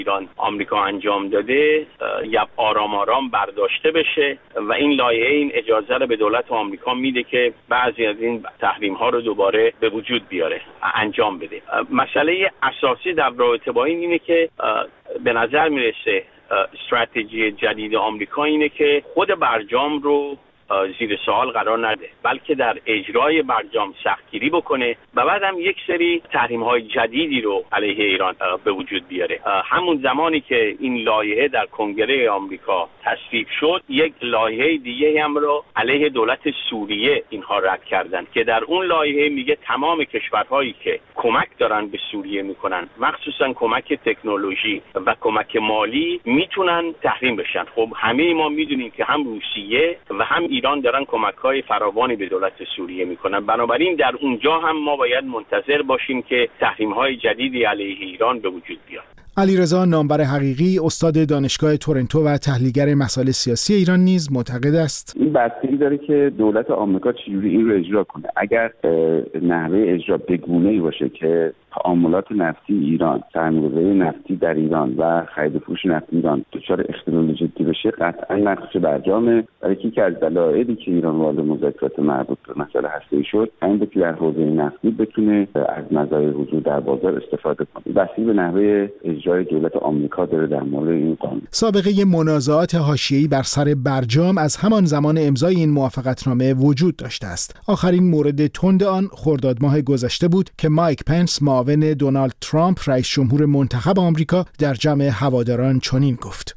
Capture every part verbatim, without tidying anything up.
ایران آمریکا انجام داده یا آرام آرام برداشته بشه و این لایحه این اجازه رو به دولت آمریکا میده که بعضی از این تحریم ها رو دوباره به وجود بیاره، انجام بده. مسئله اساسی در رابطه با این اینه که به نظر میرسه استراتژی جدید آمریکا اینه که خود برجام رو زیر سوال قرار نده، بلکه در اجرای برجام سختگیری بکنه و بعد هم یک سری تحریم‌های جدیدی رو علیه ایران به وجود بیاره. همون زمانی که این لایحه در کنگره آمریکا تصویب شد، یک لایحه دیگه هم رو علیه دولت سوریه اینها رد کردن که در اون لایحه میگه تمام کشورهایی که کمک دارن به سوریه میکنن، مخصوصا کمک تکنولوژی و کمک مالی، میتونن تحریم بشن. خب همه ما میدونیم که هم روسیه و هم ایران دارن کمک‌های فراوانی به دولت سوریه میکنن. بنابراین در اونجا هم ما باید منتظر باشیم که تحریم‌های جدیدی علیه ایران به وجود بیاد. علیرضا نامور حقیقی، استاد دانشگاه تورنتو و تحلیلگر مسائل سیاسی ایران نیز معتقد است این بستگی داره که دولت آمریکا چجوری این رو اجرا کنه. اگر نحوه اجرا بگونه‌ای باشه که تعاملات نفتی ایران، سرمایه‌گذاری نفتی در ایران و خرید و فروش نفت ایران دچار اختلال جدی بشه، قطعا نقش برجامه. برای که از دلایلی که ایران وارد مذاکرات مربوط به مسائل هسته‌ای شد، این بود که در حوزه نفتی بتونه از مزایای حضور در بازار استفاده کنه. بستگی به نحوه اجرای دولت آمریکا داره در مورد این قانون. سابقه منازعات حاشیه‌ای بر سر برجام از همان زمان امضای این موافقتنامه وجود داشته است. آخرین مورد تند آن خرداد ماه گذشته بود که مایک پنس، معاون دونالد ترامپ رئیس جمهور منتخب آمریکا، در جمع هواداران چنین گفت: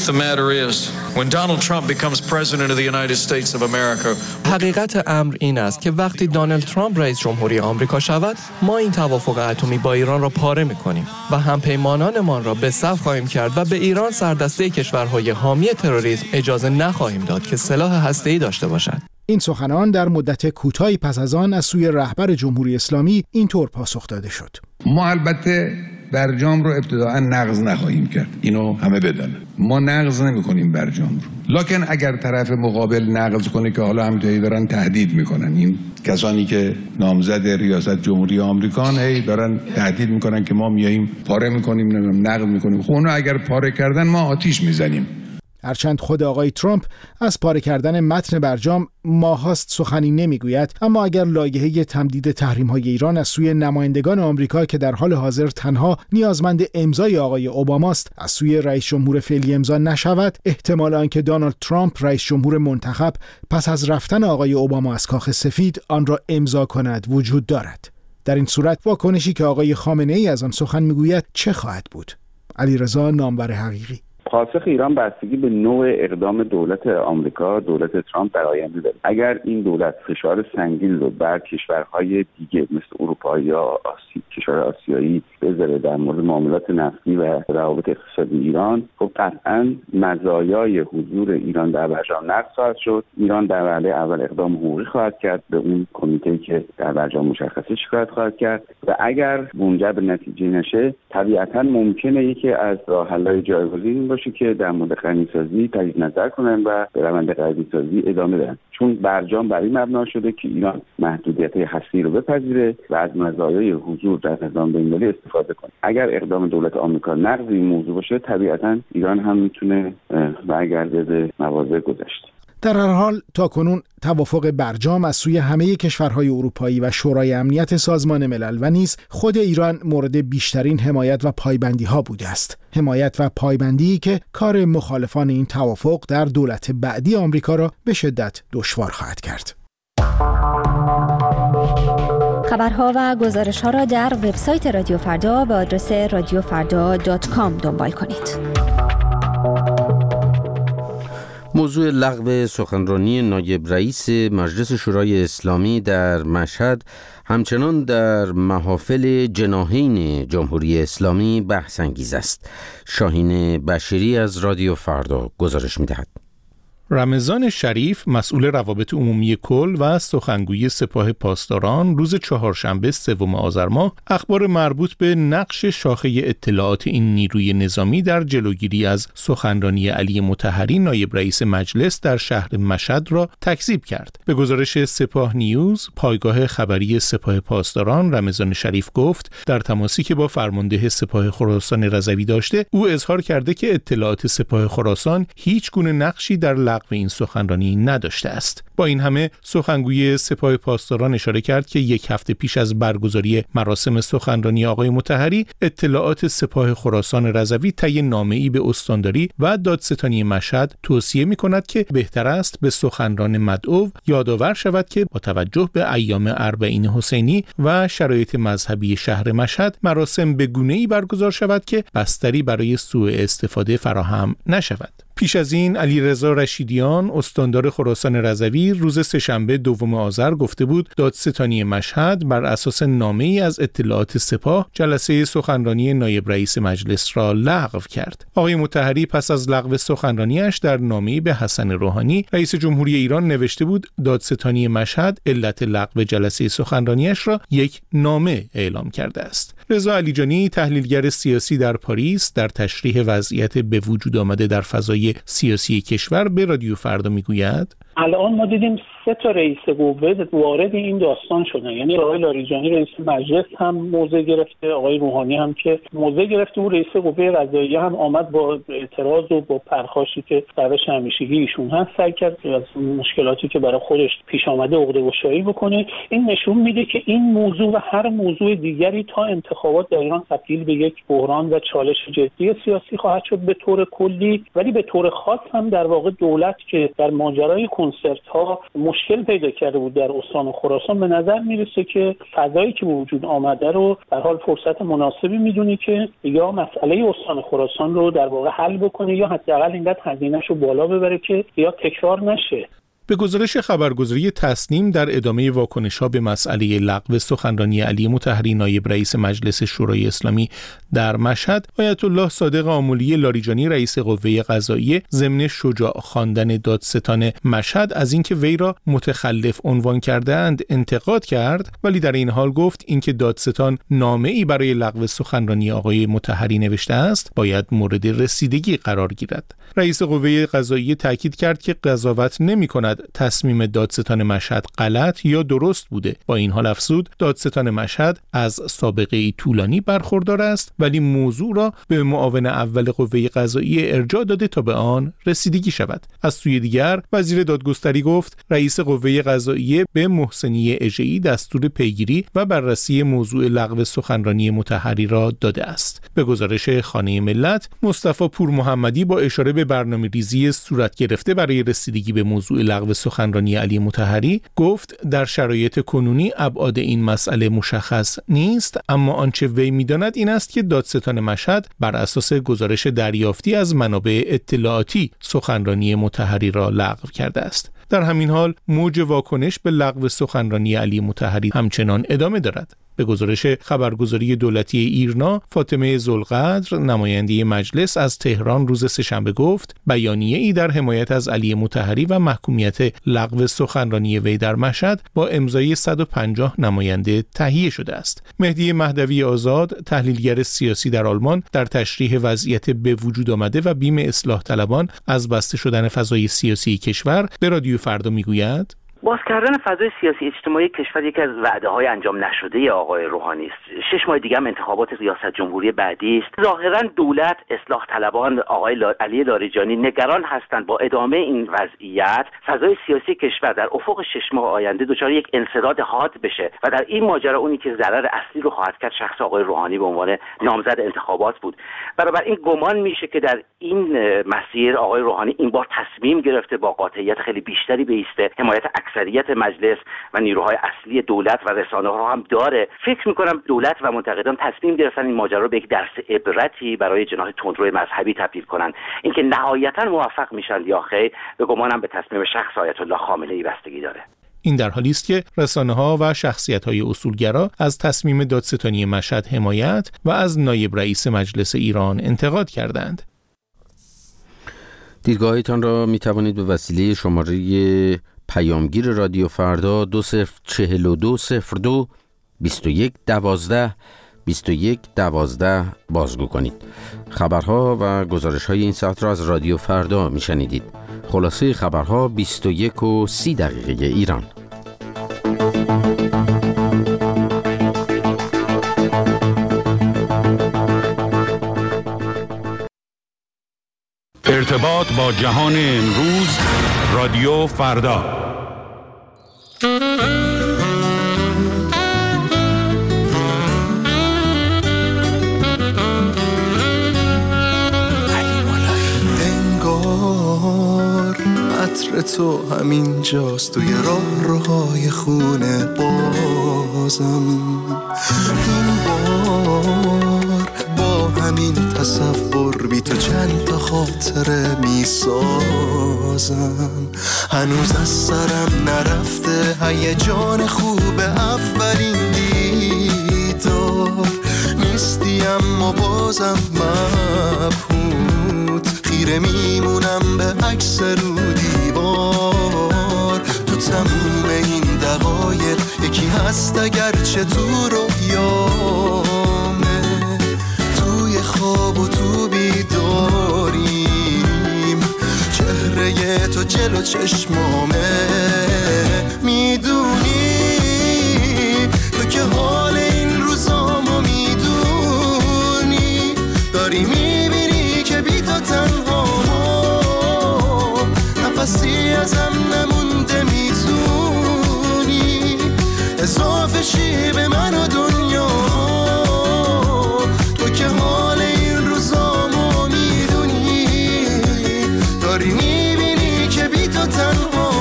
حقیقت امر این است که وقتی دونالد ترامپ رئیس جمهوری آمریکا شود، ما این توافق اتمی با ایران را پاره می‌کنیم و همپیمانانمان را به صف خواهیم کرد و به ایران، سردسته کشورهای حامی تروریسم، اجازه نخواهیم داد که سلاح هسته‌ای داشته باشد. این سخنان در مدت کوتاهی پس از آن از سوی رهبر جمهوری اسلامی اینطور پاسخ داده شد: ما البته برجام رو ابتداعا نقض نخواهیم کرد، اینو همه بدانن. ما نقض نمی‌کنیم برجام رو، لکن اگر طرف مقابل نقض کنه، که حالا همینطوری دارن تهدید میکنن، این کسانی که نامزد ریاست جمهوری آمریکان هی دارن تهدید میکنن که ما میاییم پاره میکنیم، نقض میکنیم. خب اونو اگر پاره کردن ما آتیش میزنیم. هرچند خود آقای ترامپ از پاره کردن متن برجام ماهاست سخنی نمیگوید، اما اگر لایحه تمدید تحریم‌های ایران از سوی نمایندگان آمریکا که در حال حاضر تنها نیازمند امضای آقای اوباماست، از سوی رئیس جمهور فعلی امضا نشود، احتمال آنکه دونالد ترامپ رئیس جمهور منتخب پس از رفتن آقای اوباما از کاخ سفید آن را امضا کند وجود دارد. در این صورت واکنشی که آقای خامنه‌ای از آن سخن میگوید چه خواهد بود؟ علیرضا نامور حقیقی: پاسخ ایران بستگی به نوع اقدام دولت آمریکا، دولت ترامپ در آینده داره. اگر این دولت فشار سنگین رو بر کشورهای دیگه مثل اروپا یا آسی... کشور آسیایی بذاره در مورد معاملات نفتی و روابط اقتصادی ایران، خب قطعا مزایای حضور ایران در برجام نقض خواهد شد. ایران در وهله اول اقدام حقوقی خواهد کرد، به اون کمیته‌ای که در برجام مشخصه شکایت خواهد کرد و اگر منجر به نتیجه نشه، طبیعتا ممکنه یکی از راه‌حل‌های جایگزین باشه که در مورد غنی‌سازی تجدید نظر کنن و به روند غنی‌سازی ادامه بدن، چون برجام بر این مبنا شده که ایران محدودیت‌های هسته‌ای رو بپذیره و از مزایای حضور در نظام بین‌المللی استفاده کنه. اگر اقدام دولت آمریکا نقض این موضوع باشه، طبیعتاً ایران هم میتونه برگرده به مواضع گذشته. در هر حال تاکنون توافق برجام از سوی همه کشورهای اروپایی و شورای امنیت سازمان ملل و نیز خود ایران مورد بیشترین حمایت و پایبندی ها بوده است. حمایت و پایبندی که کار مخالفان این توافق در دولت بعدی آمریکا را به شدت دشوار خواهد کرد. خبرها و گزارش‌ها را در وبسایت رادیو فردا به آدرس رادیو فردا دات کام دنبال کنید. موضوع لغو سخنرانی نایب رئیس مجلس شورای اسلامی در مشهد همچنان در محافل جناحین جمهوری اسلامی بحث انگیز است. شاهین بشیری از رادیو فردا گزارش می‌دهد. رمضان شریف مسئول روابط عمومی کل و سخنگوی سپاه پاسداران روز چهارشنبه سوم آذر ماه اخبار مربوط به نقش شاخه اطلاعات این نیروی نظامی در جلوگیری از سخنرانی علی مطهری نایب رئیس مجلس در شهر مشهد را تکذیب کرد. به گزارش سپاه نیوز، پایگاه خبری سپاه پاسداران رمضان شریف گفت در تماسی که با فرمانده سپاه خراسان رضوی داشته، او اظهار کرده که اطلاعات سپاه خراسان هیچ گونه نقشی در لغو این سخنرانی نداشته است. با این همه سخنگوی سپاه پاسداران اشاره کرد که یک هفته پیش از برگزاری مراسم سخنرانی آقای مطهری، اطلاعات سپاه خراسان رضوی طی نامه‌ای به استانداری و دادستانی مشهد توصیه می‌کند که بهتر است به سخنران مدعو یادآور شود که با توجه به ایام اربعین حسینی و شرایط مذهبی شهر مشهد، مراسم به گونه‌ای برگزار شود که بستری برای سوء استفاده فراهم نشود. پیش از این علیرضا رشیدیان استاندار خراسان رضوی روز سه‌شنبه دوم آذر گفته بود دادستانی مشهد بر اساس نامه‌ای از اطلاعات سپاه جلسه سخنرانی نایب رئیس مجلس را لغو کرد. آقای مطهری پس از لغو سخنرانیش در نامه‌ای به حسن روحانی رئیس جمهوری ایران نوشته بود دادستانی مشهد علت لغو جلسه سخنرانیش را یک نامه اعلام کرده است. رضا علیجانی تحلیلگر سیاسی در پاریس در تشریح وضعیت به وجود آمده در فضای سیاسی کشور به رادیو فردا میگوید الان ما دیدیم سه تا رئیس قوه وارد این داستان شدن، یعنی آقای لاریجانی رئیس مجلس هم موضع گرفته، آقای روحانی هم که موضع گرفته، و رئیس قوه قضاییه هم آمد با اعتراض و با پرخاشی که روش همیشگی ایشون هست سعی کرد از مشکلاتی که برای خودش پیش آمده عقده‌گشایی بکنه. این نشون میده که این موضوع و هر موضوع دیگری تا انتخابات در ایران تبدیل به یک بحران و چالش جدی سیاسی خواهد شد به طور کلی، ولی به طور خاص هم در واقع دولت که در ماجرای کنسرت ها مشکل پیدا کرده بود در استان خراسان، به نظر میرسه که فضایی که وجود آمده رو در حال فرصت مناسبی میدونی که یا مسئله استان خراسان رو در واقع حل بکنه یا حداقل اینقدر هزینه‌اش رو بالا ببره که یا تکرار نشه. به گزارش خبرگزاری تصنیم در ادامه واکنش‌ها به مسئله لغو سخنرانی علی مطهری نایب رئیس مجلس شورای اسلامی در مشهد، آیت الله صادق آملی لاریجانی رئیس قوه قضاییه ضمن شجاع خواندن دادستان مشهد از اینکه وی را متخلف عنوان کرده‌اند انتقاد کرد، ولی در این حال گفت اینکه دادستان نامه‌ای برای لغو سخنرانی آقای مطهری نوشته است باید مورد رسیدگی قرار گیرد. رئیس قوه قضاییه تاکید کرد که قضاوت نمی‌کند تصمیم دادستان مشهد غلط یا درست بوده. با این حال افزود دادستان مشهد از سابقه طولانی برخوردار است، ولی موضوع را به معاون اول قوه قضاییه ارجاع داده تا به آن رسیدگی شود. از سوی دیگر وزیر دادگستری گفت رئیس قوه قضاییه به محسنی اژه‌ای دستور پیگیری و بررسی موضوع لغو سخنرانی مطهری را داده است. به گزارش خانه ملت، مصطفی پور محمدی با اشاره به برنامه‌ریزی صورت گرفته برای رسیدگی به موضوع لغو سخنرانی علی مطهری گفت در شرایط کنونی ابعاد این مسئله مشخص نیست، اما آنچه وی می‌داند این است که دادستان مشهد بر اساس گزارش دریافتی از منابع اطلاعاتی سخنرانی مطهری را لغو کرده است. در همین حال موج واکنش به لغو سخنرانی علی مطهری همچنان ادامه دارد. به گزارش خبرگزاری دولتی ایرنا، فاطمه ذوالقدر نماینده مجلس از تهران روز سه‌شنبه گفت بیانیه‌ای در حمایت از علی مطهری و محکومیت لغو سخنرانی وی در مشهد با امضای صد و پنجاه نماینده تهیه شده است. مهدی مهدوی آزاد تحلیلگر سیاسی در آلمان در تشریح وضعیت به وجود آمده و بیم اصلاح طلبان از بسته شدن فضای سیاسی کشور به رادیو فردا میگوید باز کردن فضای سیاسی اجتماعی کشور یکی از وعده‌های انجام نشده آقای روحانی است. شش ماه دیگه هم انتخابات ریاست جمهوری بعدی است. ظاهرا دولت، اصلاح طلبان، آقای لا... علی لاریجانی نگران هستند با ادامه این وضعیت فضای سیاسی کشور در افق شش ماه آینده دچار یک انسداد حاد بشه و در این ماجرا اونی که ضرر اصلی رو خواهد کرد شخص آقای روحانی به عنوان نامزد انتخابات بود. برابر این گمان میشه که در این مسیر آقای روحانی این بار تصمیم گرفته با قاطعیت خیلی بیشتری بایسته، حمایت اکثریت مجلس و نیروهای اصلی دولت و رسانه‌ها هم داره. فکر می‌کنم دولت و منتقدان تصمیم گرفتن این ماجرا رو به یک درس عبرتی برای جناح تندرو مذهبی تبدیل کنن. اینکه نهایتاً موفق میشن یا خیر به گمانم به تصمیم شخص آیت الله خامنه‌ای بستگی داره. این در حالی است که رسانه‌ها و شخصیت‌های اصولگرا از تصمیم دادستانی مشهد حمایت و از نایب رئیس مجلس ایران انتقاد کردند. دیدگاهتان را می توانید به وسیله شماره پیامگیر رادیو فردا دو صفر چهل و دو صفر دو بیست و یک دوازده بیست و یک دوازده بازگو کنید. خبرها و گزارش‌های این ساعت را از رادیو فردا می شنیدید. خلاصه خبرها بیست و یک و سی دقیقه ایران. ارتباط با جهان امروز، رادیو فردا. انگار عطر تو همین جاست توی راه روهای خونه بازم، این بار با همین تصور بی تو چند تا خاطره می سازم. هنوز از سرم نرفته هیجان خوب اولین دیدار، نیستی اما بازم مبهوت خیره میمونم به عکس رو دیوار. تو تموم این دقایق یکی هست اگرچه تو رویامه، توی خواب و تو بیداریم، چهره تو جلو چشمامه. میدونی تو که حال این روزامو میدونی، داری میبینی که بی تو تنها نفسی ازم نمونده، میتونی اضافه شی به من و دنیا. تو که حال این روزامو میدونی، داری میبینی که بی تو تنها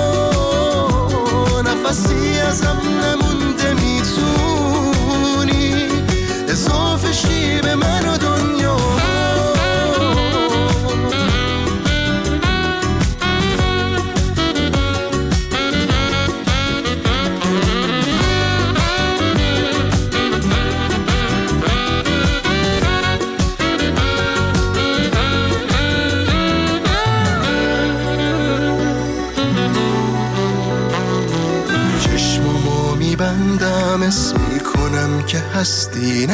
نفسی ازم نمونده، میتونی اضافه شی به من و دنیا. بندم اسم میکنم که هستی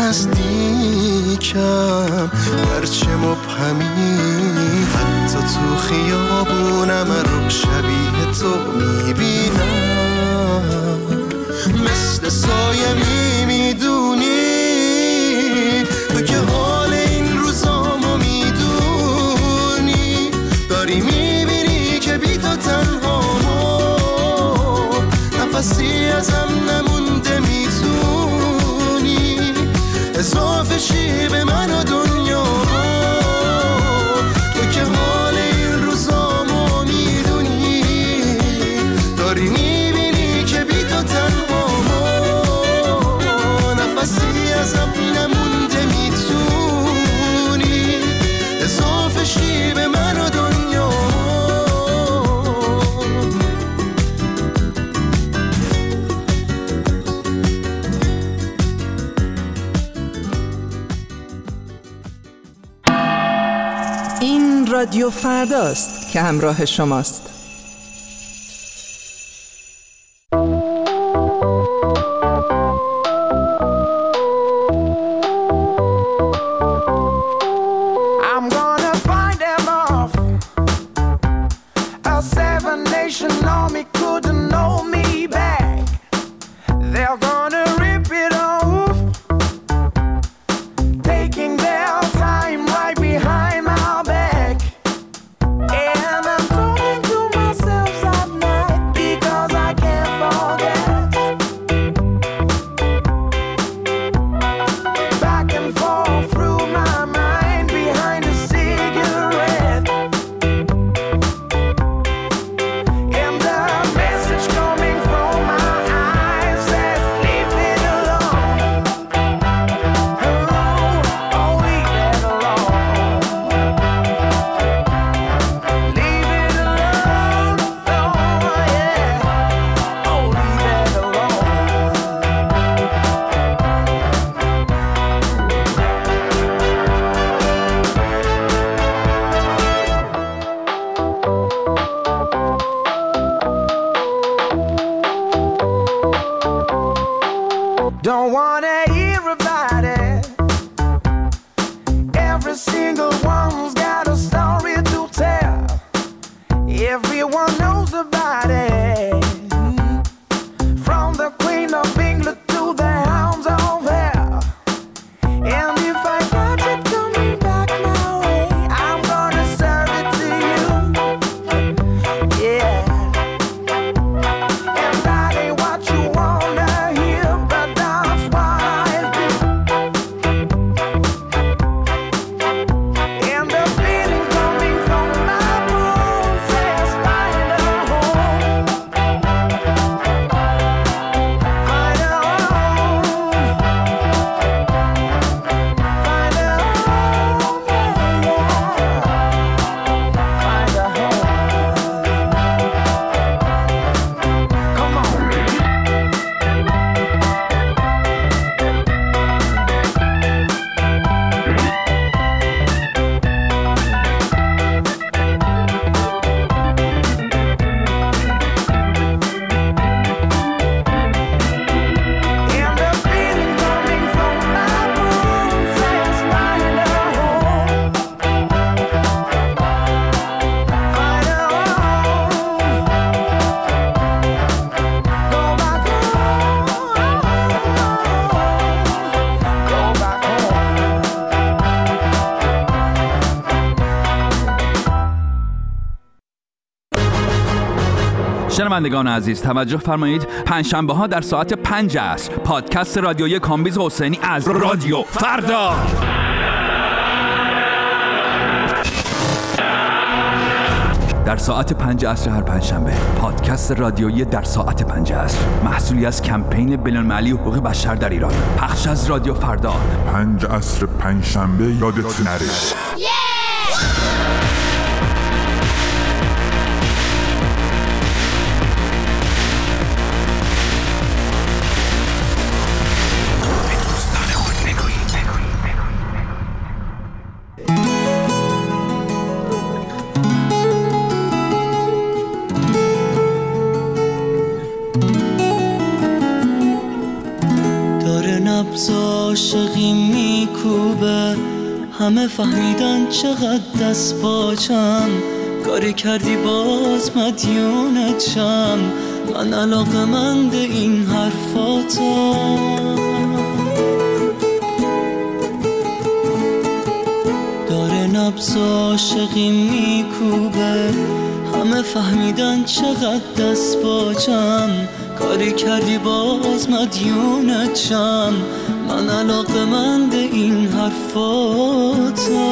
نزدیکم، گرچه مبهمی حتی تو خیابونم رو شبیه تو میبینم، مثل سایه میدونی تو که حال این روزامو میدونی، داری میبینی که بی تو تنها نفسی ازم نمونده، میتونی اضافه شی به من و دنیا. تو که حال این روزامو میدونی، داری میبینی که بی تو تنها نفسی ازم نمونده، میتونی اضافه شی به من و دنیا. رادیو فرداست که همراه شماست. Taking their time right behind my back, and I'm talking to شنوندگان عزیز توجه فرمایید، پنجشنبه ها در ساعت پنج عصر پادکست رادیویی کامبیز حسینی از رادیو فردا. در ساعت پنج عصر هر پنجشنبه پادکست رادیویی در ساعت پنج عصر، محصولی از کمپین بین‌المللی حقوق بشر در ایران، پخش از رادیو فردا. پنج عصر پنجشنبه یادت نره. عاشقی میکوبه، همه فهمیدن چقدر دست باچم، کاری کردی باز مدیونتم، من علاقه‌مند این حرفاتم. داره نبض عاشقی میکوبه، همه فهمیدن چقدر دست باچم، کاری کردی باز مدیونتم، من علاقه‌مند این حرفاتم.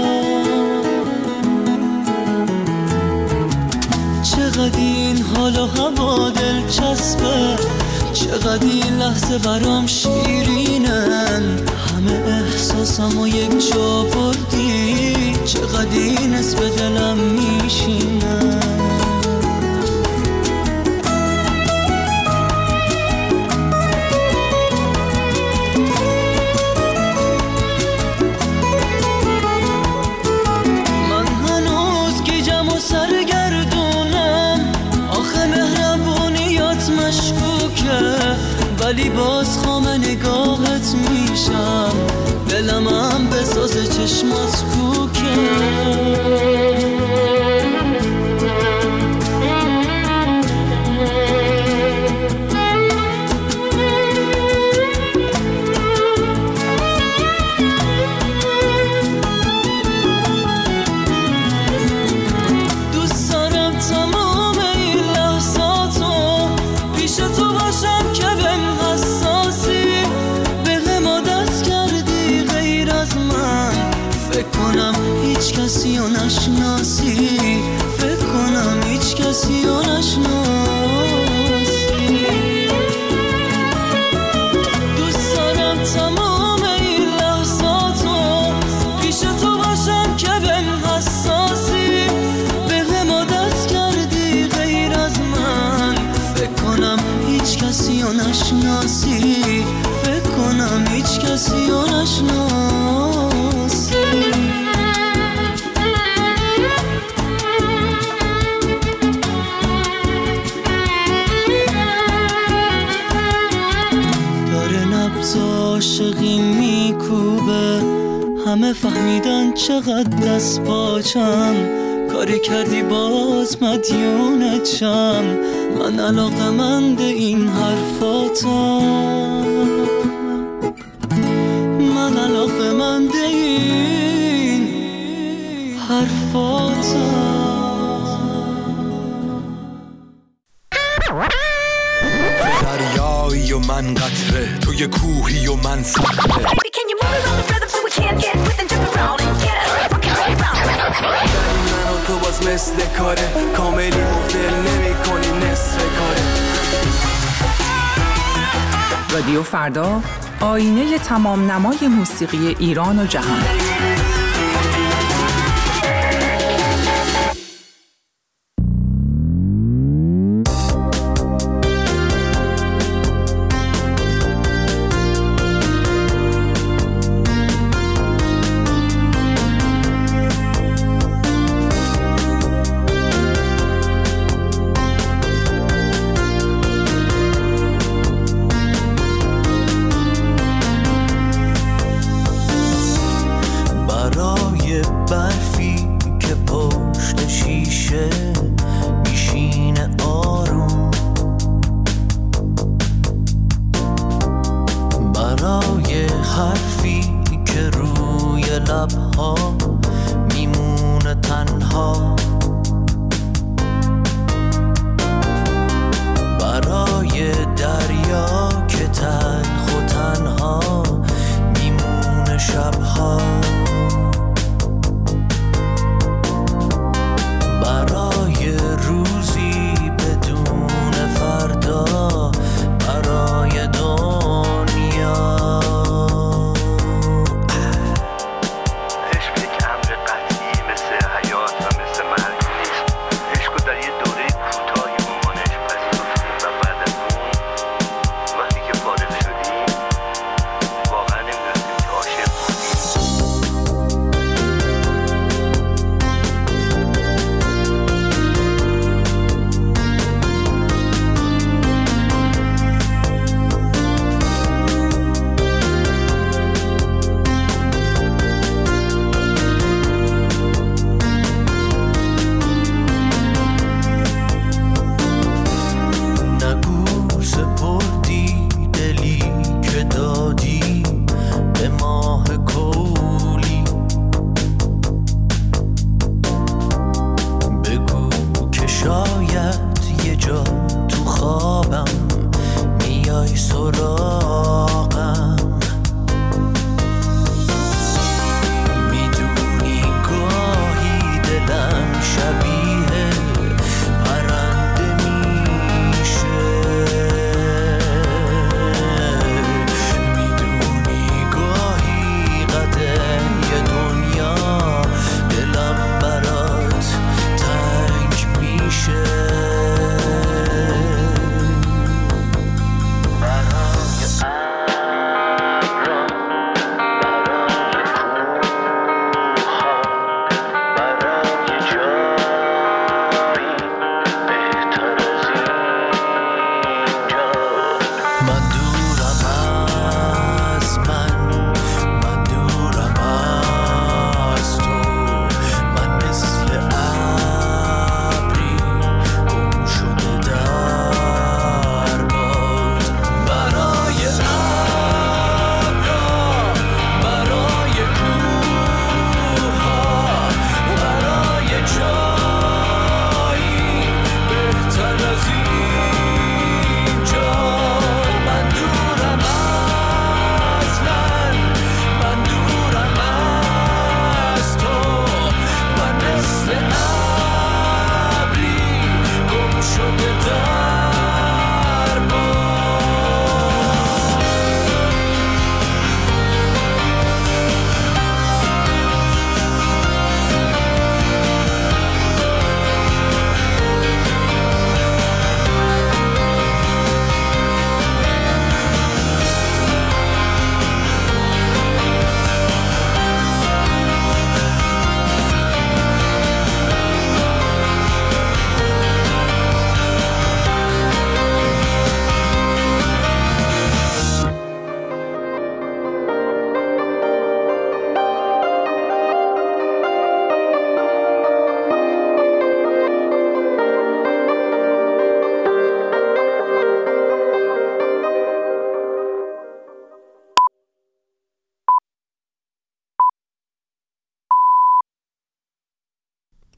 چقدر این حال و هوا دلچسبه، چقدر این لحظه برام شیرینن، همه احساسمو یک جا بردی، چقدر این حس به دلم میشینن. ولی باز خام نگاهت میشم، دلم هم به ساز چشمات کوکه. دوست دارم تمام این لحظاتو پیش تو باشم که هیچ کسی رو نشناسی، فکر کنم هیچ کسی رو نشناسی. دوست دارم تمام این لحظاتو پیش تو باشم که بهم حساسی، بهم عادت کردی غیر از من، فکر کنم هیچ کسی رو نشناسی، فکر کنم هیچ کسی رو نشناسی. عاشقی میکوبه، همه فهمیدن چقدر دست باچم، کاری کردی باز مدیونتم، من علاقه‌مند این حرفاتم، من علاقه‌مند این حرفاتم. دریایی و من قطره، توی کوهی و من صخره. من و تو باز مثل کاره، کاملی مفل نمی کنی نصف کاره. رادیو فردا، آینه تمام نمای موسیقی ایران و جهان.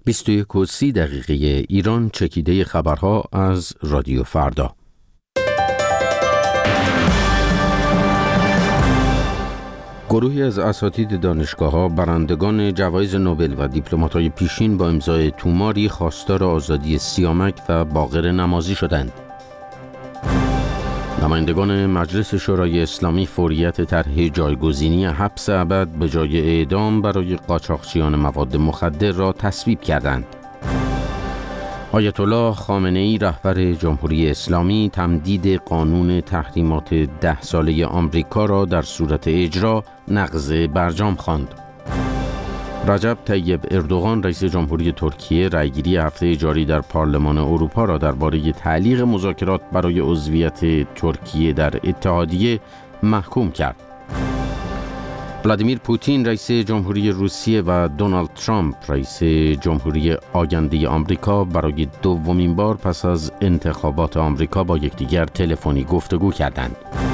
بیست و یک و سی دقیقه ایران، چکیده خبرها از رادیو فردا. گروهی از اساتید دانشگاه‌ها، برندگان جوایز نوبل و دیپلمات‌های پیشین با امضای توماری خواستار آزادی سیامک و باقر نمازی شدند. نمایندگان مجلس شورای اسلامی فوریت طرح جایگزینی حبس ابد به جای اعدام برای قاچاقچیان مواد مخدر را تصویب کردند. آیت الله خامنه‌ای رهبر جمهوری اسلامی تمدید قانون تحریمات ده ساله آمریکا را در صورت اجرا نقض برجام خواند. رجب طیب اردوغان رئیس جمهوری ترکیه رأیگیری هفته جاری در پارلمان اروپا را درباره تعلیق مذاکرات برای عضویت ترکیه در اتحادیه محکوم کرد. ولادیمیر پوتین رئیس جمهوری روسیه و دونالد ترامپ رئیس جمهوری آینده آمریکا برای دومین بار پس از انتخابات آمریکا با یکدیگر تلفنی گفتگو کردند.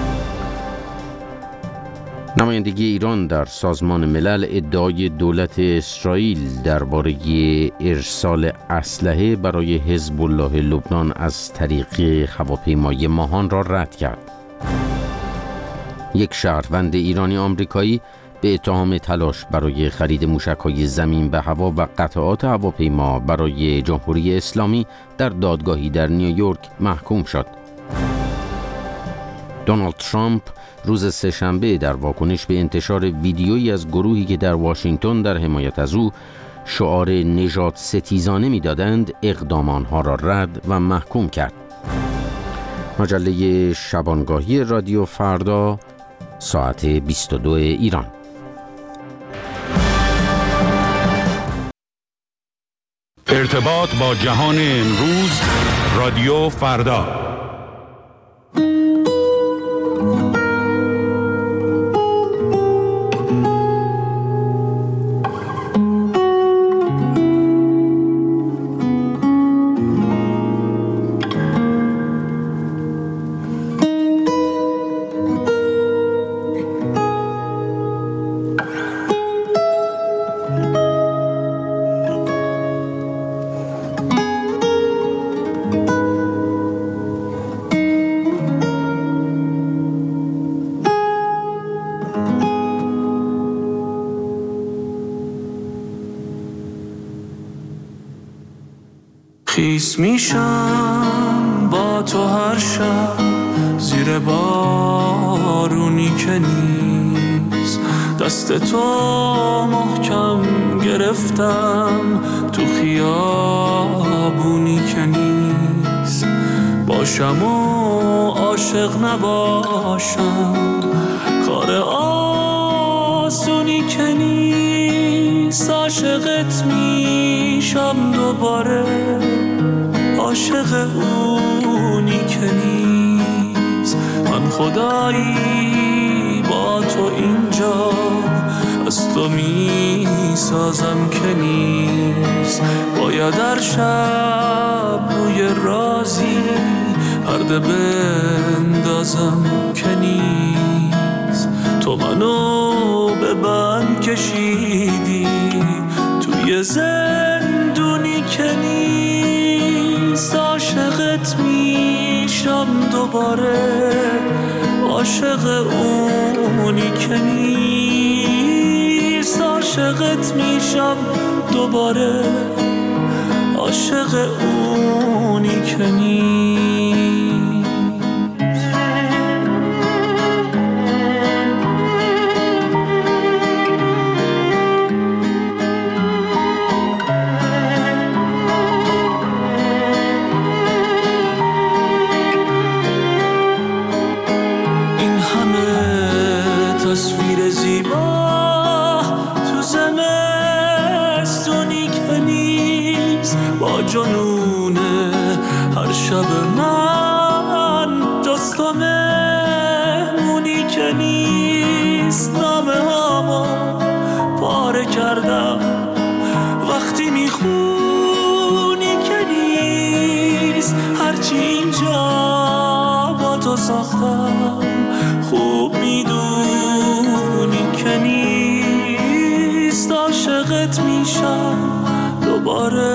نمایندگی ایران در سازمان ملل ادعای دولت اسرائیل درباره ارسال اسلحه برای حزب الله لبنان از طریق هواپیمای ماهان را رد کرد. یک شهروند ایرانی آمریکایی به اتهام تلاش برای خرید موشک‌های زمین به هوا و قطعات هواپیما برای جمهوری اسلامی در دادگاهی در نیویورک محکوم شد. دونالد ترامپ روز سه‌شنبه در واکنش به انتشار ویدیویی از گروهی که در واشنگتن در حمایت از او شعار نژاد ستیزانه می‌دادند، اقدام آنها را رد و محکوم کرد. مجله شبانگاهی رادیو فردا، ساعت بیست و دو ایران. ارتباط با جهان امروز، رادیو فردا. خیس میشم با تو هر شب زیر بارونی که نیست، دست تو محکم گرفتم تو خیابونی که نیست. باشم و عاشق نباشم کار آسونی که نیست. عاشقت میشم دوباره، عاشق اونی که نیست. من خدایی با تو اینجا از تو میسازم که نیست. باید هر شب روی رازی پرده بندازم که نیست. تو منو به بند کشیدی توی زندونی که نیست. عاشقت میشم دوباره، عاشق اونی که نیست. عاشقت میشم دوباره، عاشق اونی که نیست. تصویر زیبا تو زمستونی که نیست. با جنون هر شب من جز تو مهمونی که نیست. نامه هامو پاره کردم وقتی میخونی که نیست. هرچی اینجا با تو ساختم خوب میدونی که نیست. عاشقت میشم دوباره،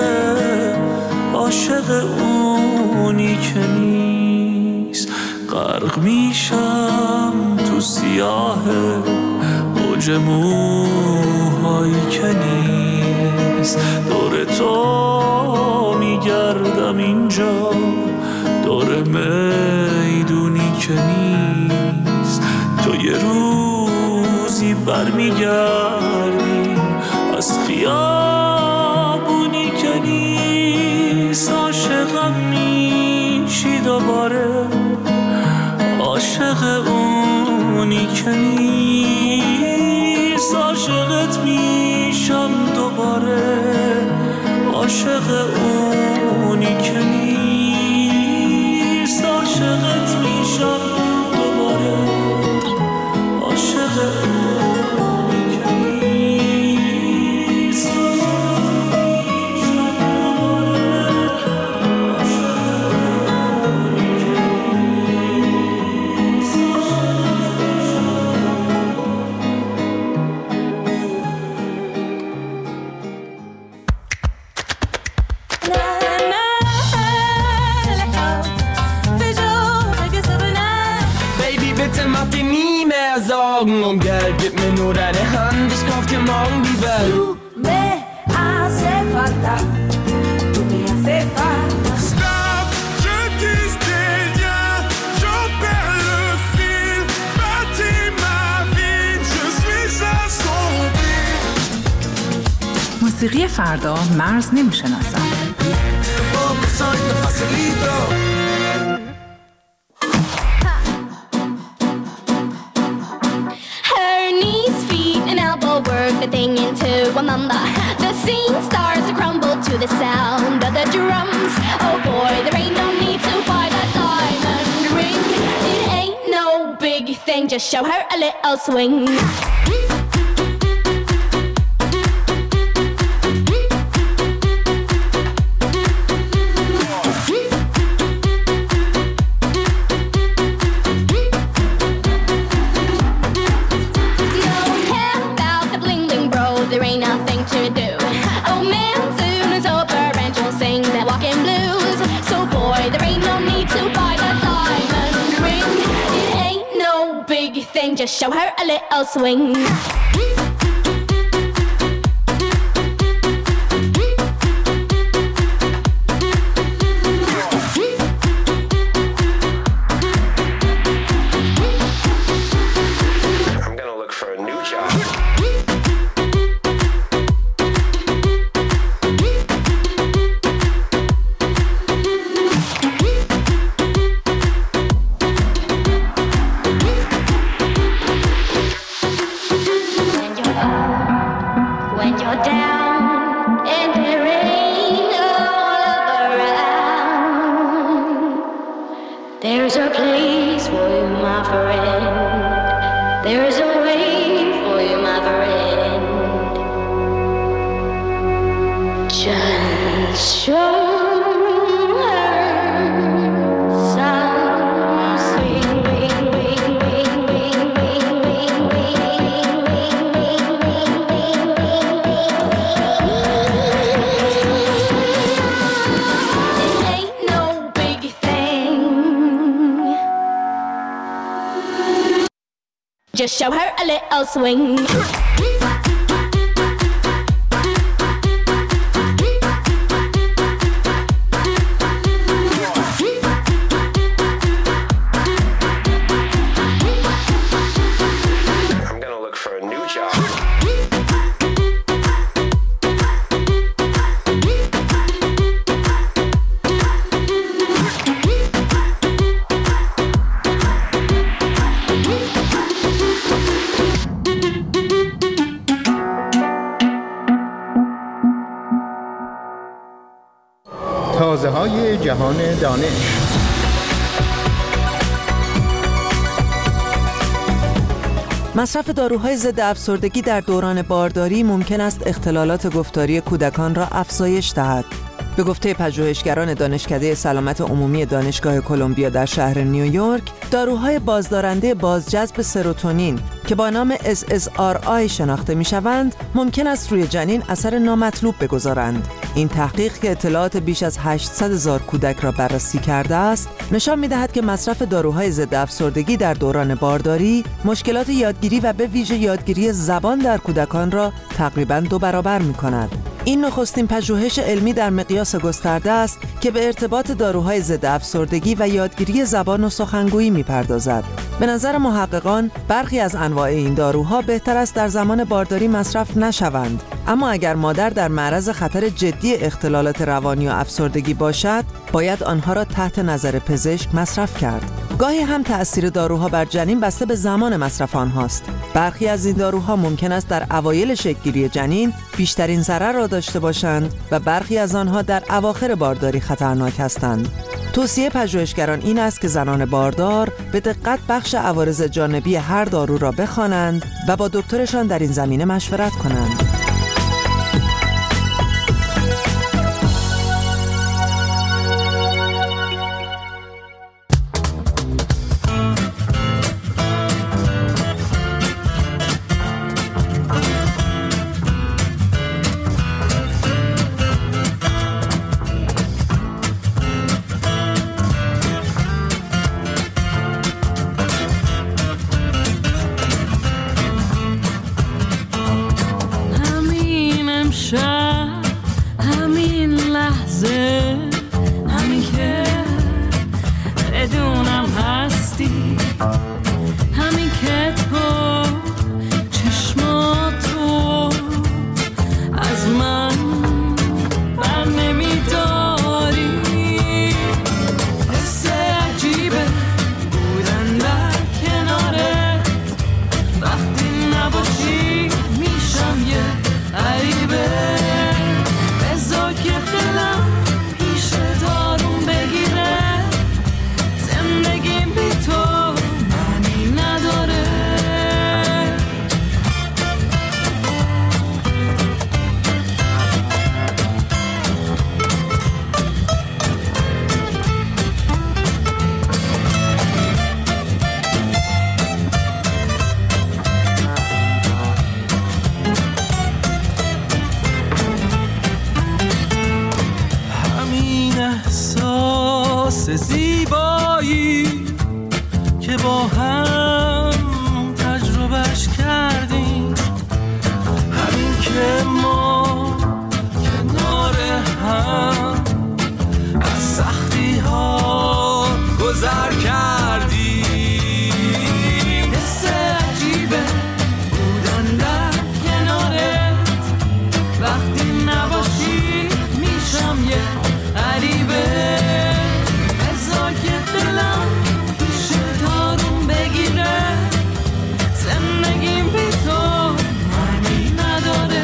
که نیست، غرق میشم تو سیاه اوج موهایی که نیست. دور تو میگردم اینجا، دور میدونی که نیست. تو یه روزی برمیگردی از خیابونی که نیست. عاشقم میشی دوباره، عاشق اونی که نیست. عاشقت میشم دوباره، عاشق اونی که نیست. عاشقت میشم دوباره، عاشق اونی که نیست. Um Geld, gib mir nur deine Hand, ich kauf dir morgen die Welt. Du me hace falta, tu me hace falta. Stop, je tisse des liens, j'en perds le fil. Bâtis ma vie, je suis à son fil. موسیقی فردا مرز نمیشناسد. The thing into a mamba. The scene starts to crumble to the sound of the drums. Oh boy, there ain't no need to buy that diamond ring. It ain't no big thing, just show her a little swing. Just show her a little swing. I'm gonna look for a new job. Just show her a little swing. تازه‌های جهان دانش. مصرف داروهای ضد افسردگی در دوران بارداری ممکن است اختلالات گفتاری کودکان را افزایش دهد. به گفته پژوهشگران دانشکده سلامت عمومی دانشگاه کلمبیا در شهر نیویورک، داروهای بازدارنده بازجذب سروتونین که با نام اس اس آر آی شناخته میشوند ممکن است روی جنین اثر نامطلوب بگذارند. این تحقیق که اطلاعات بیش از هشتصد هزار کودک را بررسی کرده است نشان می‌دهد که مصرف داروهای ضد افسردگی در دوران بارداری مشکلات یادگیری و به ویژه یادگیری زبان در کودکان را تقریباً دو برابر می‌کند. این نخستین پژوهش علمی در مقیاس گسترده است که به ارتباط داروهای ضد افسردگی و یادگیری زبان و سخنگویی می‌پردازد. به نظر محققان برخی از انواع این داروها بهتر است در زمان بارداری مصرف نشوند، اما اگر مادر در معرض خطر جدی اختلالات روانی و افسردگی باشد، باید آنها را تحت نظر پزشک مصرف کرد. گاهی هم تأثیر داروها بر جنین بسته به زمان مصرف آنهاست. برخی از این داروها ممکن است در اوایل شکل‌گیری جنین بیشترین ضرر را داشته باشند و برخی از آنها در اواخر بارداری خطرناک هستند. توصیه پژوهشگران این است که زنان باردار به دقت بخش عوارض جانبی هر دارو را بخوانند و با دکترشان در این زمینه مشورت کنند. همین لحظه، همین که بدونم هستی، همین که تو چشماتو از من بر نمیداری، حس عجیبه بودن در کناره، وقتی نباشی میشم یه غریبه، بذار که دلم پیش دارون بگیره، زندگیم بی تو معنی نداره. احساس زیبایی که با هم تجربهش کردیم، همین که ما کنار هم از سختی ها گذر کردیم، حس عجیبه بودن در کنارت، وقتی نباشی میشم یه غریبه، بذار که دلم پیش دارون بگیره، زندگیم بی تو معنی نداره.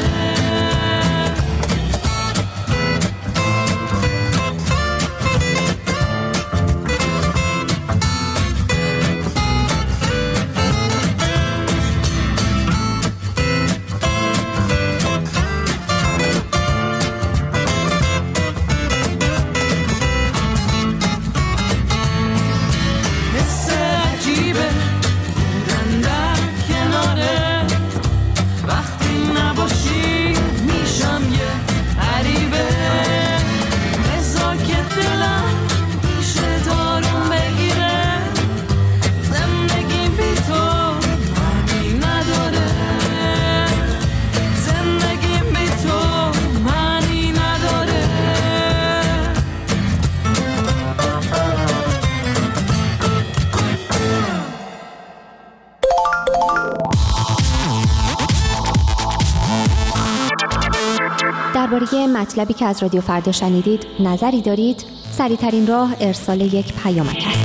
درباره مطلبی که از رادیو فردا شنیدید نظری دارید؟ سریع‌ترین راه ارسال یک پیامک است.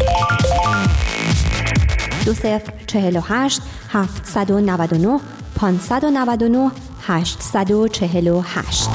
دو صفر چهل و هشت هفتصد و نود و نه پانصد و نود و نه هشتصد و چهل و هشت.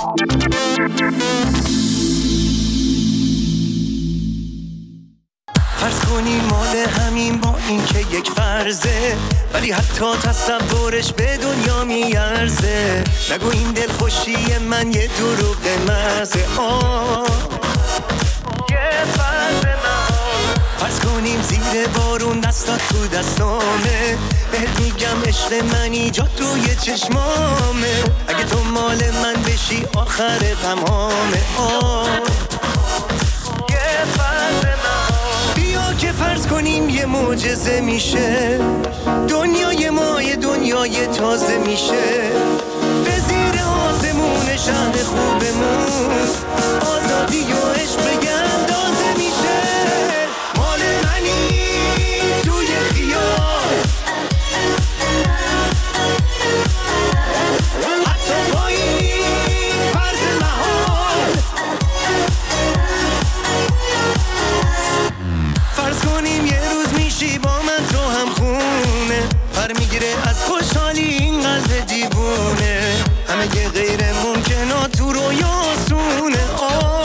فرض کنی مال همین با این که یک فرضه، ولی حتی تصورش به دنیا میارزه. نگو این دل خوشی من یه دروغ محضه. آه یه فرض من فرض کنی کنیم زیر بارون دستا تو دستامه بهت میگم عشق من ایجاد روی چشمامه اگه تو مال من بشی آخر غمامه آه یه فرض نهان بیا که فرض کنیم یه معجزه میشه دنیای ما یه دنیای تازه میشه به زیر آسمون شهر خوبمون آزادی و عشق بگه اندازه میشه مال منی توی خیال حتی با این فرض محال فرض کنیم یه روز میشی با من تو هم خونه پر میگیره از خوشحالی این قلب دیوونه همه یه غیر ممکنه تو رو یاسونه آه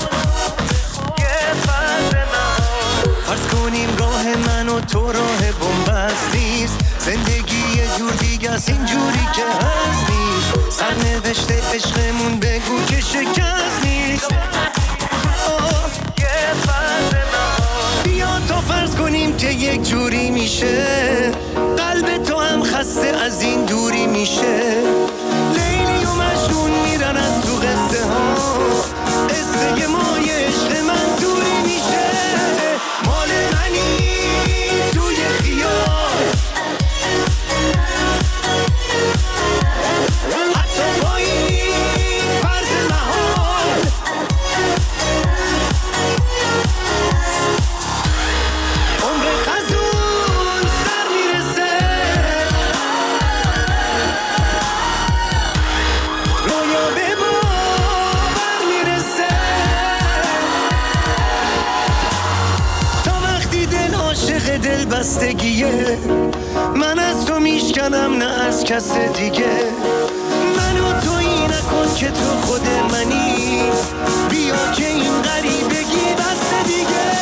یه فرض نهان فرض کنیم راه من و تو راه بنبست نیست زندگی یه جور دیگه است اینجوری که هست نیست سرنوشت عشقمون بگو که شکست نیست آه یه فرض نهان بیا تا فرض کنیم که یک جوری میشه قلب تو هم خسته از این دوری میشه لیلی و مجنون میرن از تو قصه ها قصه ما یه عشق منظوری میشه مال منی توی خیال حتی با این فرض محال عمر خزون سر میرسه رویا به باور میرسه تا وقتی دل عاشق دل بستگیه من از تو میشکنم نه از کس دیگه منو تویی نکن که تو خود منی بیا که این غریبگی بسته دیگه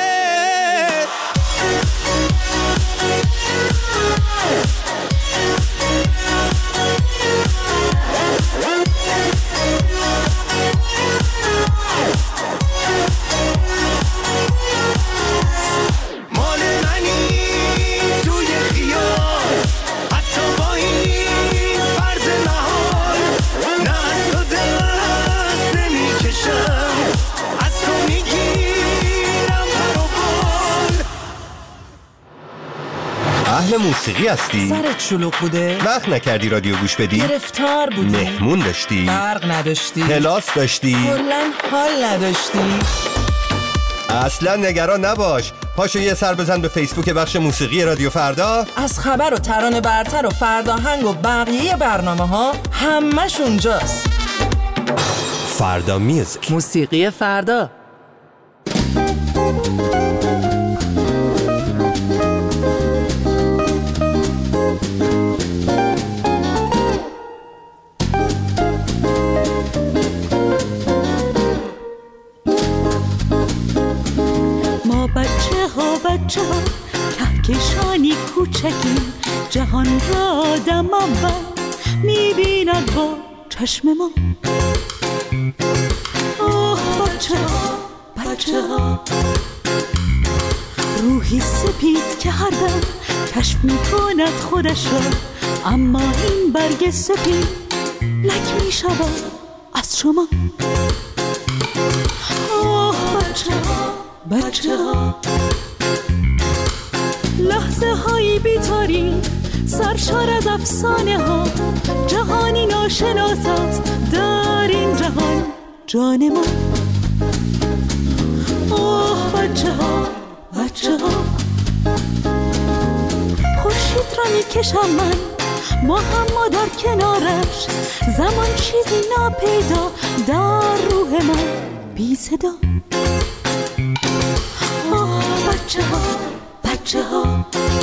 مال منی توی خیال حتی با این فرض محال نه از تو دست نمیکشم از تو میگیرم پر و بال اهل موسیقی هستی؟ سرت شلوغ بوده؟ وقت نکردی رادیو گوش بدی؟ گرفتار بودی؟ مهمون داشتی؟ برق نداشتی؟ کلاس داشتی؟ کلاً حال نداشتی؟ اصلا نگران نباش، پاشو یه سر بزن به فیسبوک بخش موسیقی رادیو فردا. از خبر و ترانه برتر و فرداهنگ و بقیه برنامه ها همش اونجاست. فردا میوزیک، موسیقی فردا. بچه ها کهکشانی کوچکیم جهان را آدم اول میبیند با چشم ما آه بچه ها بچه ها روحی سپید که هر دم کشف میکند خودش را اما این برگ سپید لک میشود از شما آه بچه ها بچه ها لحظه هایی بیتاری سرشار از افسانه ها جهانی ناشناس است در این جهان جان ما اوه بچه ها بچه ها خورشید را میکشم من ما هم ما در کنارش زمان چیزی ناپیدا در روح من بی صدا اوه بچه ها بچه ها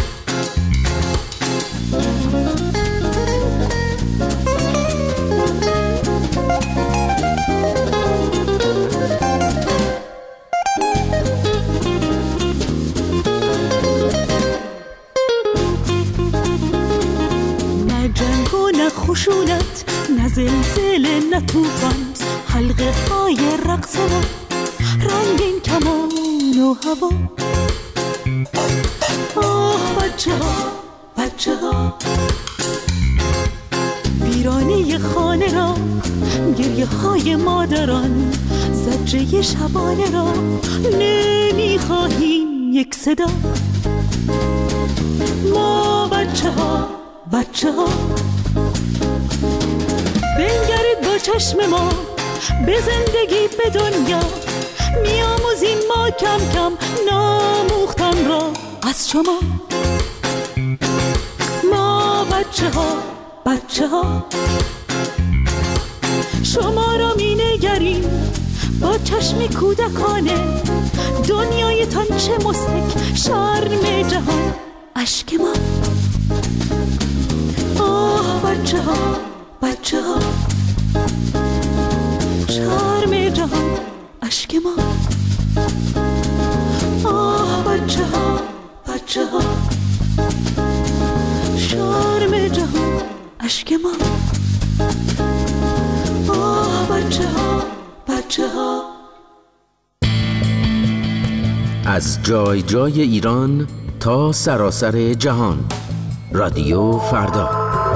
نه جنگ و نه خشونت نه زلزله نه طوفان حلقه های رقص ما رنگین کمان و هوا آه بچه ها بچه ها ویرانه خانه را، گریه های مادران، زجه شبانه را نمیخواهیم یک صدا. ما بچه ها بچه ها بنگرید با چشم ما به زندگی به دنیا، میاموزیم ما کم کم ناموختن را از شما. ما بچه ها بچه ها شما را می نگریم با چشم کودکانه، دنیایتان چه مضحک شرم جهان اشک ما. آه بچه ها بچه ها شرم جهان اشک ما. آه بچه ها بچه ها شرم جهان اشک ما. آه بچه ها بچه ها. از جای جای ایران تا سراسر جهان، رادیو فردا.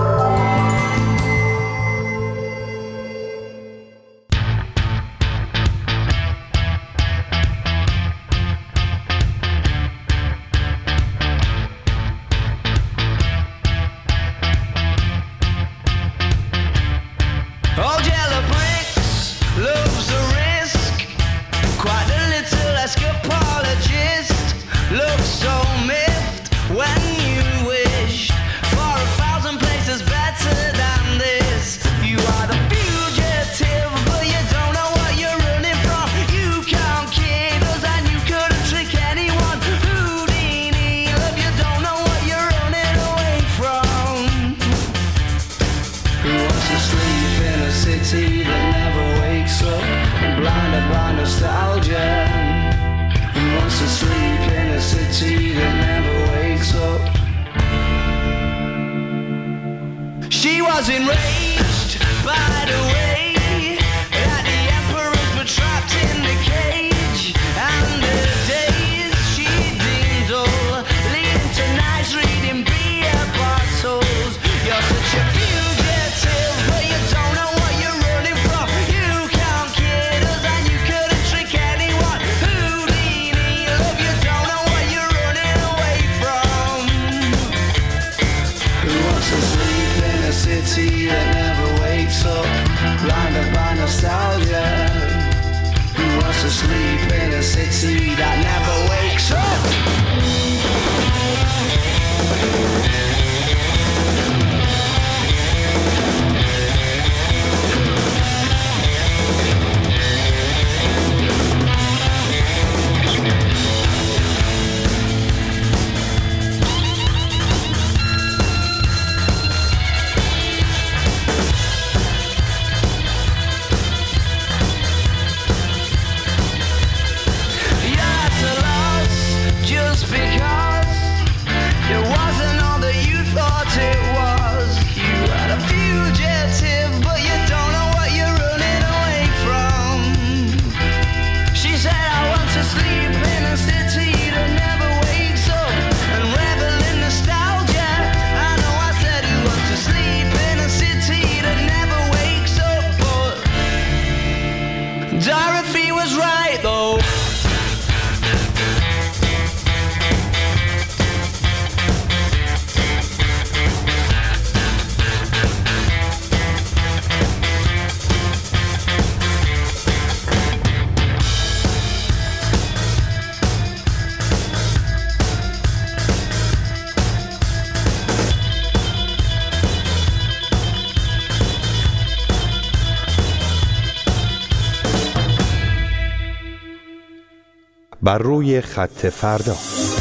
بر روی خط فردا.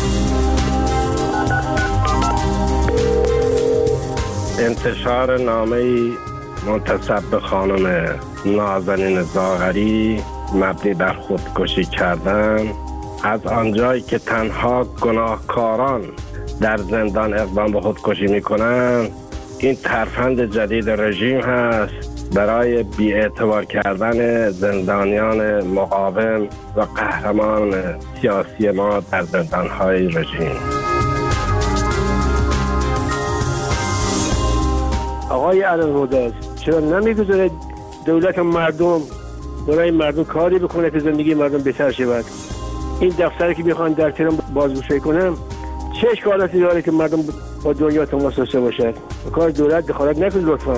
انتشار نامه‌ای منتسب به خانم نازنین زاغری مبنی بر خودکشی کردن، از آنجایی که تنها گناهکاران در زندان اقدام به خودکشی میکنن، این ترفند جدید رژیم هست برای بی‌اعتبار کردن زندانیان مقاوم و قهرمان سیاسی ما در زندان‌های رژیم. آقای علم هداست چرا نمیگذاره دولت مردم برای مردم کاری بکنه که زندگی مردم بهتر شود؟ این دفتری که میخوان در تهران بازگشایی کنم چه اشکالاتی داره که مردم با دنیا تماس داشته باشد؟ کار دولت دخالت نکنه لطفا.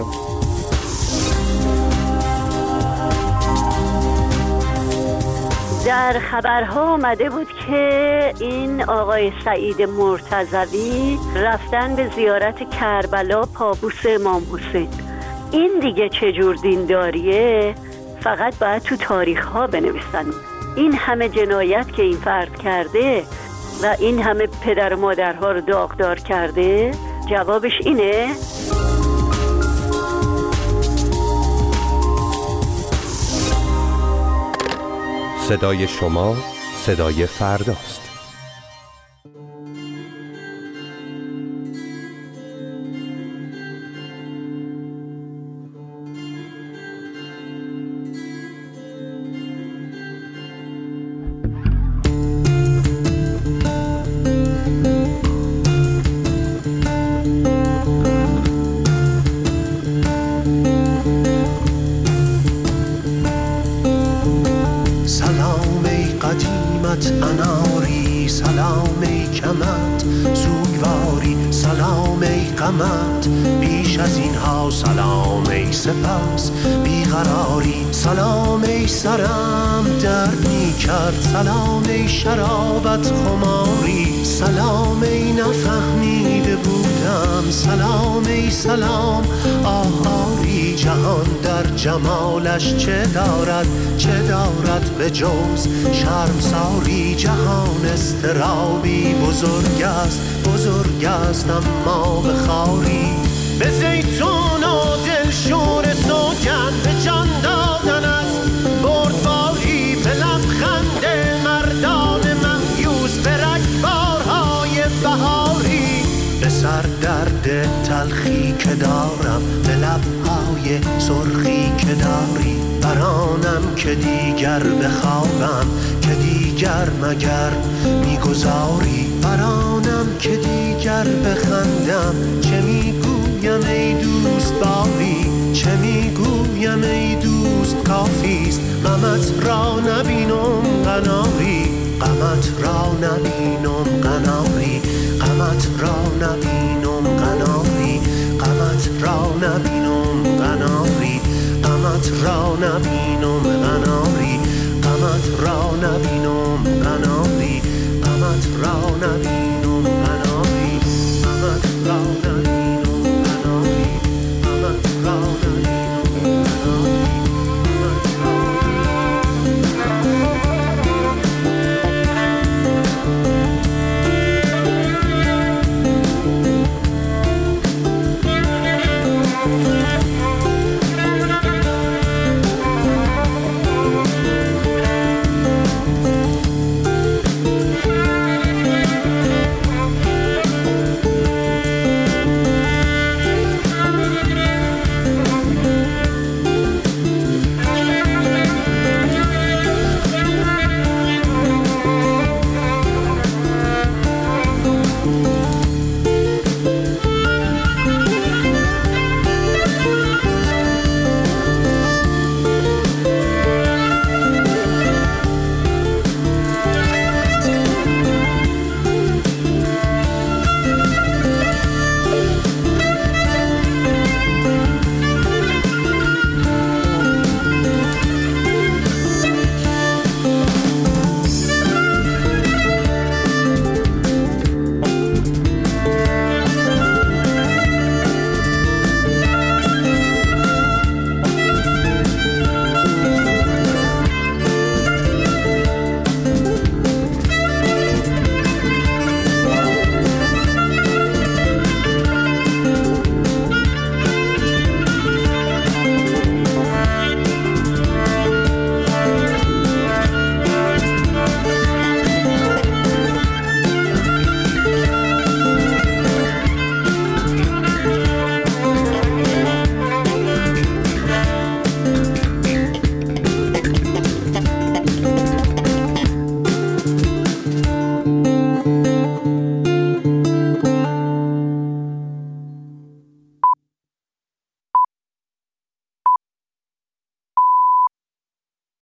در خبرها آمده بود که این آقای سعید مرتضوی رفتن به زیارت کربلا پابوس امام حسین. این دیگه چجور دینداریه؟ فقط باید تو تاریخ ها بنویسن. این همه جنایت که این فرد کرده و این همه پدر و مادرها رو داغدار کرده، جوابش اینه؟ صدای شما صدای فرداست. اناری سلام ای کمت سوگواری سلام ای قمت بیش از اینها سلام ای سپس بیقراری سلام ای سرم درد می کرد سلام ای شرابت خماری سلام ای نفهمیده بودم سلام ای سلام آهاری جهان در جمالش چه دارد چه دارد به جز شرمساری جهان استرابی بزرگ است بزرگ است اما به خاری به زیتون و دلشور سوگن به جان دادن از بردباری به لبخند مردان مهیوس به رگبارهای بهاری به سر درد تلخی که دارم به لبهای سرخی که داری برانم که دیگر بخوابم که دیگر مگر میگذاری برانم که دیگر بخندم چه میگویم ای دوست باری چه میگویم ای دوست کافیست غمت را نبینم قناری غمت را نبینم قناری غمت را نبینم قناری غمت را نبینم قناری غمت را نبینم قناری غمت را نبینم قناری غمت را نبینم